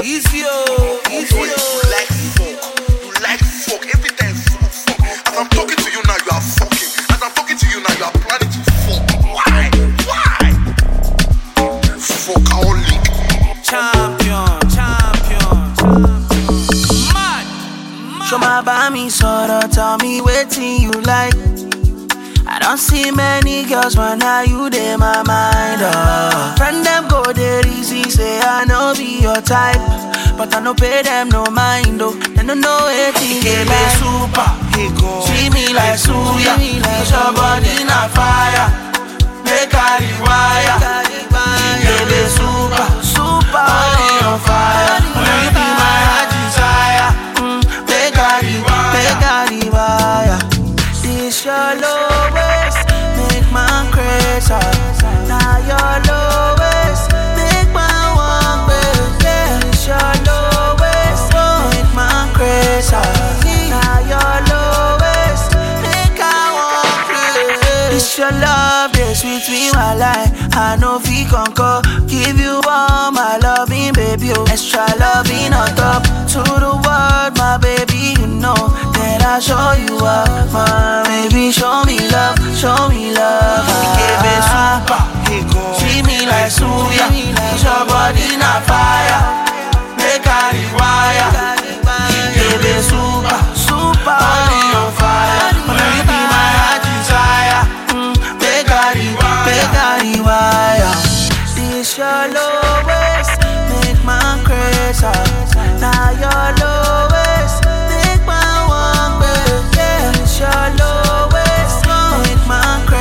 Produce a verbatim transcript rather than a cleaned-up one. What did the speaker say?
Easy, oh, easy, You like fuck. You like fuck. Every time fuck, fuck. As I'm talking to you now, you are fucking. As I'm talking to you now, you are planning to fuck. Why? Why? Fuckaholic. Champion, champion, champion. Mad, mad. Show my bami sorrow, tell me waiting you like. I don't see many girls, but now you dey my mind. Oh. Friend them go there easy, say I know be your type, but I no pay them no mind. Oh, they don't know anything. Give me super, see me like Suya. Cause your body na fire, make I rewire. Give me super, super, body on fire. You be my heart desire. Mm, make I rewire, make I rewire. This your lowest, make man crazy. Now your lowest, make man want better. This your lowest, make man crazy. Now your lowest, make I want better. This your love, they sweet me my life. I know fi conquer, give you all my loving, baby. Oh, extra loving on top to the world, my baby. You know that I show you up, my baby. Show me love, show me love. Give me super, treat me like Suya. Cause your body na fire, make I rewire. Give me super, super, body on fire. You be my heart desire. Mm, make I rewire, make I rewire. This your lowest, make man crazy. Now your lowest, make man want better. This your lowest, make man crazy.